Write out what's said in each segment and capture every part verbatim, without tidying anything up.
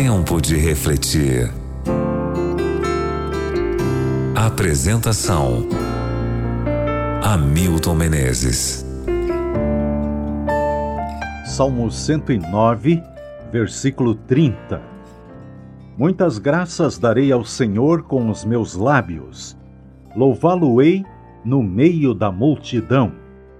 Tempo de refletir. Apresentação: Hamilton Menezes. Salmo cento e nove, versículo trinta. Muitas graças darei ao Senhor com os meus lábios, louvá-lo-ei no meio da multidão.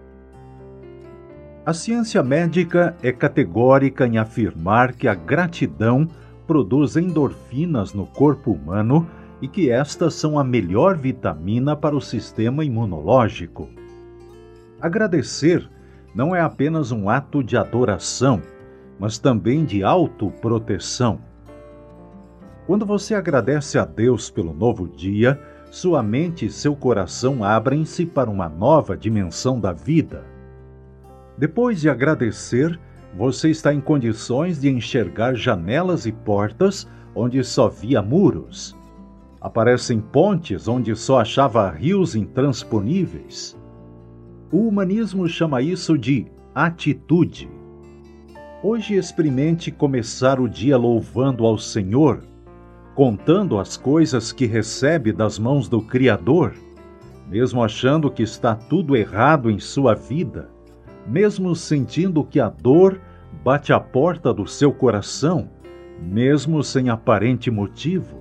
A ciência médica é categórica em afirmar que a gratidão produz endorfinas no corpo humano e que estas são a melhor vitamina para o sistema imunológico. Agradecer não é apenas um ato de adoração, mas também de autoproteção. Quando você agradece a Deus pelo novo dia, sua mente e seu coração abrem-se para uma nova dimensão da vida. Depois de agradecer, você está em condições de enxergar janelas e portas onde só via muros. Aparecem pontes onde só achava rios intransponíveis. O humanismo chama isso de atitude. Hoje experimente começar o dia louvando ao Senhor, contando as coisas que recebe das mãos do Criador, mesmo achando que está tudo errado em sua vida, mesmo sentindo que a dor bate à porta do seu coração, mesmo sem aparente motivo.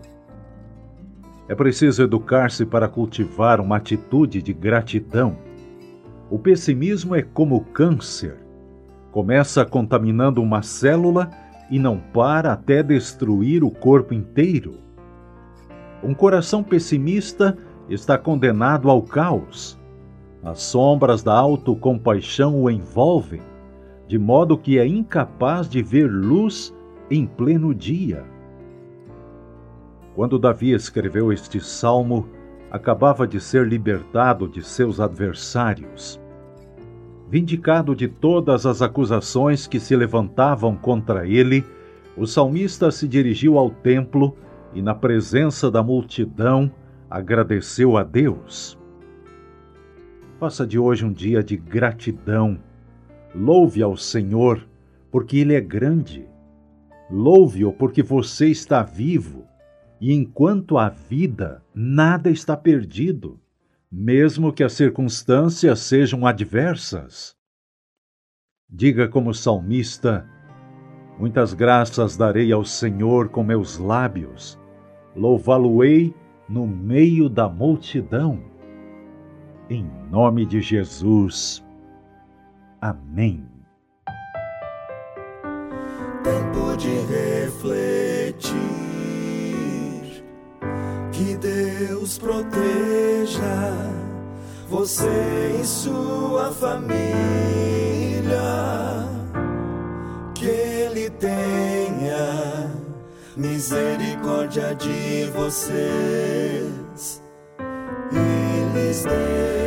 É preciso educar-se para cultivar uma atitude de gratidão. O pessimismo é como câncer. Começa contaminando uma célula e não para até destruir o corpo inteiro. Um coração pessimista está condenado ao caos. As sombras da autocompaixão o envolvem, de modo que é incapaz de ver luz em pleno dia. Quando Davi escreveu este salmo, acabava de ser libertado de seus adversários. Vindicado de todas as acusações que se levantavam contra ele, o salmista se dirigiu ao templo e, na presença da multidão, agradeceu a Deus. Faça de hoje um dia de gratidão. Louve ao Senhor, porque Ele é grande. Louve-o porque você está vivo. E enquanto há vida, nada está perdido, mesmo que as circunstâncias sejam adversas. Diga como salmista: muitas graças darei ao Senhor com meus lábios, louvá-lo-ei no meio da multidão. Em nome de Jesus. Amém. Tempo de refletir. Que Deus proteja você e sua família. Que Ele tenha misericórdia de vocês. Eles